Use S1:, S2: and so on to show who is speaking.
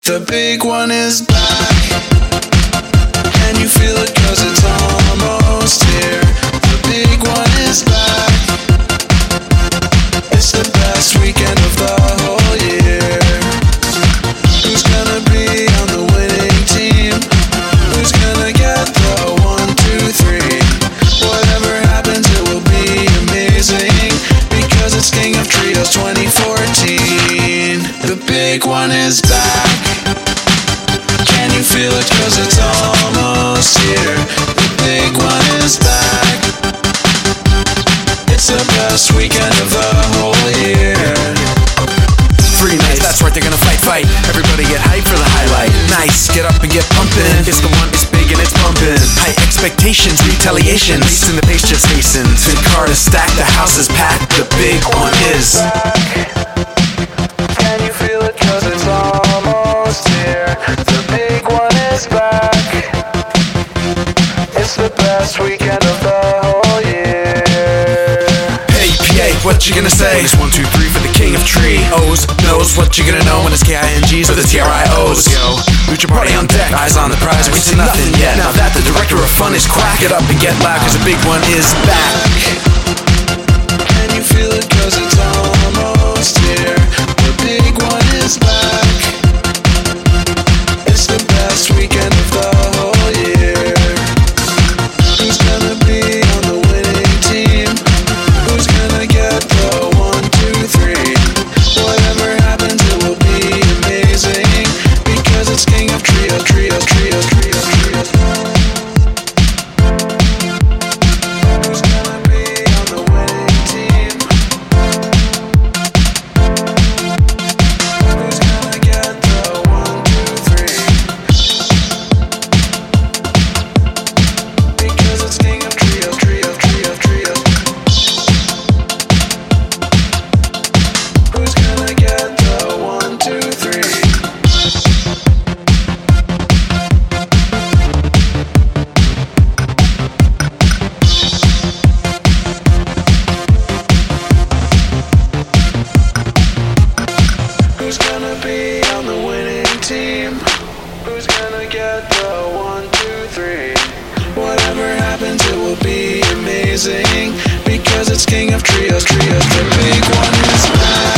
S1: The big one is back. Can you feel it? 'Cause it's almost here. The big one is back. It's the best weekend of the whole year. Who's gonna be on the winning team? Who's gonna get the 1, 2, 3? Whatever happens, it will be amazing, because it's King of Trios 2014. The big one is back. Can you feel it? 'Cause it's almost here. The big one is back. It's the best weekend of the whole year.
S2: Free nights, that's right, they're gonna fight. Everybody get hyped for the highlight. Nice, get up and get pumping. It's the one, it's big and it's pumping. High expectations, retaliations. Pace in the pace just hastens. Good car to stack, the house is packed. The big one is
S1: back. Can you feel it? 'Cause it's almost here. The big one is back. It's the best weekend of the whole year.
S2: Hey PA, what you gonna say? It's 1, 2, 3 for the King of Trios. Knows what you gonna know when it's KINGs or the TRIOs. Yo, future party on deck, eyes on the prize. We see nothing yet. Now that the director of fun is crack, it up and get loud, 'cause the big one is back.
S1: Can you feel it? 'Cause it's almost here. The big one is back. It's the best weekend of the whole year. Who's gonna be on the winning team? Who's gonna get the 1, 2, 3? Whatever happens, it will be amazing, because it's King of Trios, Trios, Trios, Trios, Trios. Who's gonna be on the winning team? Who's gonna get the 1, 2, 3? Because it's King of Trios, Trios, Trios, Trios. Who's gonna get the 1, 2, 3? Who's gonna be on the winning team? Who's gonna get the 1, 2, 3? Whatever happens, it will be amazing, because it's King of Trios, Trios. The big one is back.